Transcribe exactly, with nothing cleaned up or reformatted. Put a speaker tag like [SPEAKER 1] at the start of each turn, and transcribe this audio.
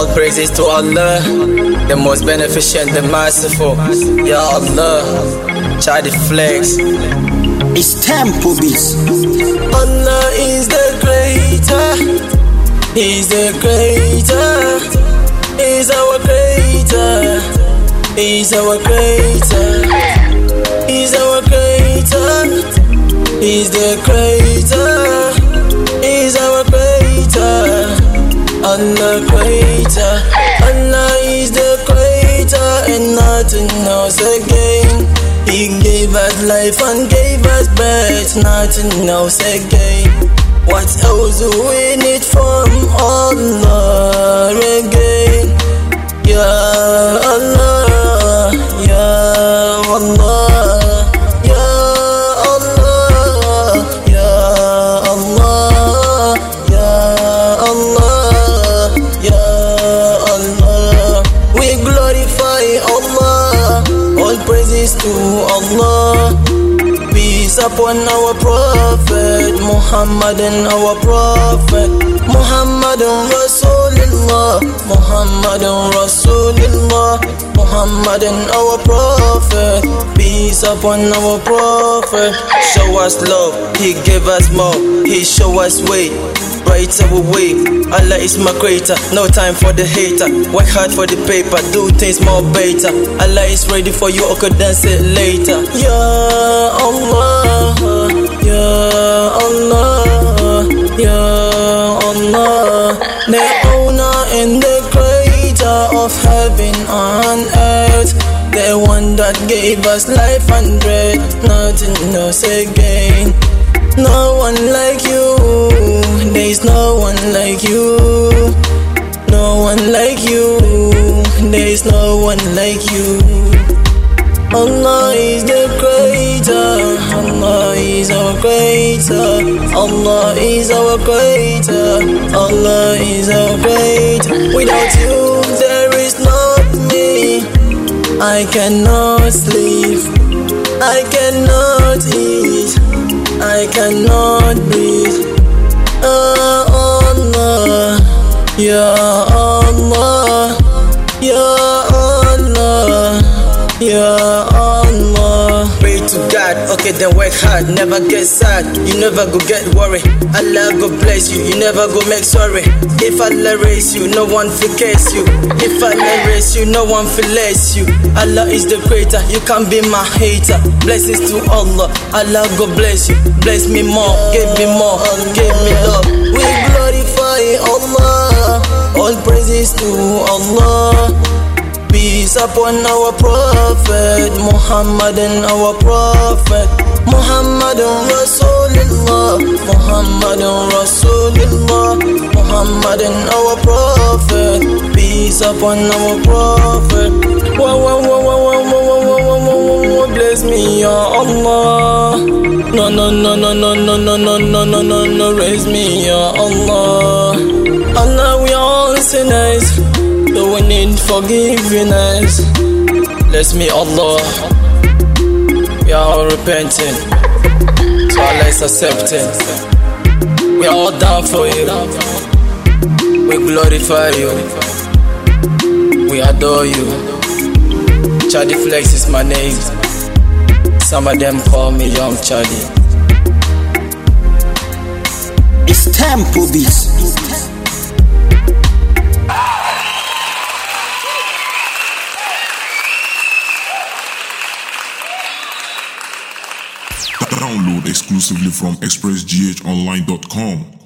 [SPEAKER 1] All praises to Allah, the most beneficent, the merciful. Ya Allah, Chadi Flex.
[SPEAKER 2] It's Tempo Beats.
[SPEAKER 1] Allah is the creator. He's the creator. He's our creator. He's our creator. He's our creator. He's the creator. He's our creator. Allah creator. Allah is the creator and nothing else again. He gave us life and gave us breath, nothing else again. What else do we need from Allah again? Ya Allah, Ya Allah, Ya Allah, Ya Allah, Ya Allah, Ya Allah. We glorify Allah, all praises to Allah. Peace upon our Prophet Muhammad and our Prophet Muhammadun Rasulullah, Muhammadun Rasulullah, Muhammad and our Prophet. Peace upon our Prophet. Show us love, He gave us more. He show us way, right our way. Allah is my creator, no time for the hater. Work hard for the paper, do things more better. Allah is ready for you, or could dance it later. Ya Allah, Ya Allah, Ya Allah. The owner and the creator of heaven and earth, the one that gave us life and breath, nothing else again. No one like you, there's no one like you. No one like you, there's no one like you. Allah is the creator, Allah is our creator, Allah is our creator, Allah is our creator. Without you there is not me. I cannot sleep, I cannot eat, I cannot breathe. Oh Allah, Ya Allah, Ya Allah, Ya Allah. Pray to God, okay then work hard, never get sad, you never go get worried. Allah go bless you, you never go make sorry. If Allah raise you, no one forgets you. If Allah raise you, no one forlets you. Allah is the creator, you can't be my hater. Blessings to Allah, Allah go bless you. Bless me more, give me more, give me love. We glorify Allah, all praises to Allah. Peace upon our Prophet Muhammad and our Prophet Muhammadun Rasulullah, Muhammadun Rasulullah, Muhammad and our Prophet. Peace upon our Prophet. Whoa, whoa, whoa, whoa, whoa, whoa, whoa, whoa, whoa, bless me, Ya Allah. No, no, no, no, no, no, no, no, no, no, no, no, raise me, Ya Allah. Allah, we are all sinners, so we need forgiveness. Bless me, Allah. We are all repenting, so Allah is accepting. We are all down for you. We glorify you. We adore you. Chadi Flex is my name. Some of them call me Young Chadi.
[SPEAKER 2] It's Tempo Beats.
[SPEAKER 3] Download exclusively from express g h online dot com.